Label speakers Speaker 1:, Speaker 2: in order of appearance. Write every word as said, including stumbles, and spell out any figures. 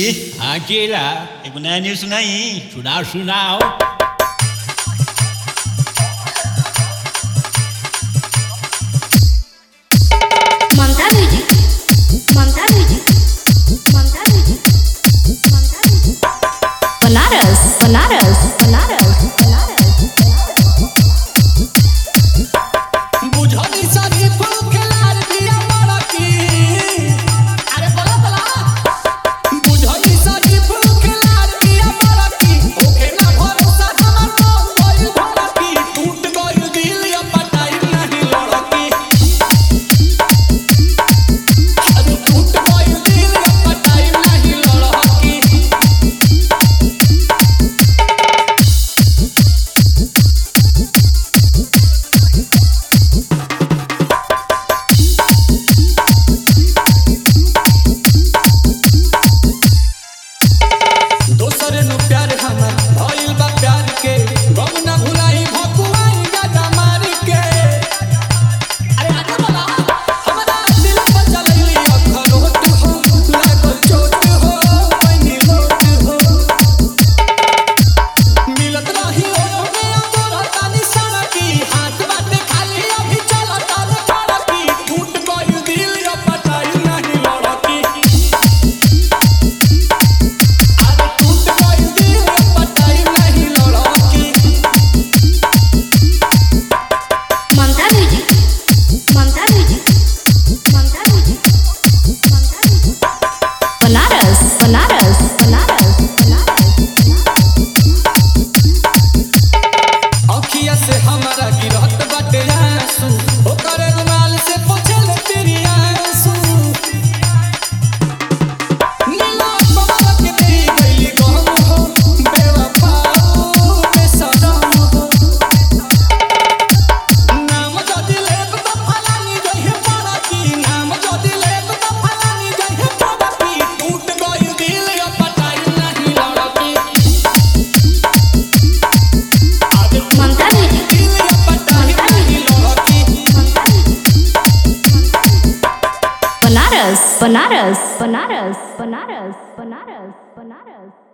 Speaker 1: हाँ केला
Speaker 2: एक नया न्यूज सुनाई।
Speaker 1: सुनाओ सुनाओ।
Speaker 3: Mamta music Mamta music Mamta music Mamta music Banaras Banaras Banaras Banaras
Speaker 4: बुझली सभी फूल खेलार दिया बड़ा की। अरे बोला बोला बुझली सभी फूल खेलार दिया बड़ा की। ओके ना भरोसा हमर मन गइल भड़ा की। टूट गइल दिल या पटाई नहीं लड़की। अरे टूट गइल दिल या पटाई नहीं लड़की। दोसरे नु प्यार हमर भइल बा प्यार के। गम ना भुलाई भकुआई गाजा मार के। अरे आगे बोला हमरा दिल पर चलैली अखरोट हो। लागल चोट हो पैनी लोट हो। मिलत रही ओने तोरतानी सड़की। हाथ बाटे खाली अभी चलता रे फड़की। टूट गइल दिल या पटाई नहीं लड़की। अरे टूट गइल दिल या पटाई नहीं लड़की।
Speaker 3: Mamta music Mamta music Mamta music Mamta music Banaras Banaras Banaras Banaras
Speaker 4: अखिया से हमारा गिरहत बाटे आंसू। ओकर रुमाल से पोछल तेरी आंसू। नीला कमल के दे गइली गम हो। बेवफा बेसरम हो। नाम जदि लेब त फलानी जइहे पड़की। नाम जदि लेब त फलानी जइहे पड़की। टूट गइल दिल या पटाई नहीं लड़की। अरे
Speaker 3: ममता म्यूजिक
Speaker 4: दिल या पटाई नहीं लड़की।
Speaker 3: बनारस बनारस बनारस बनारस बनारस बनारस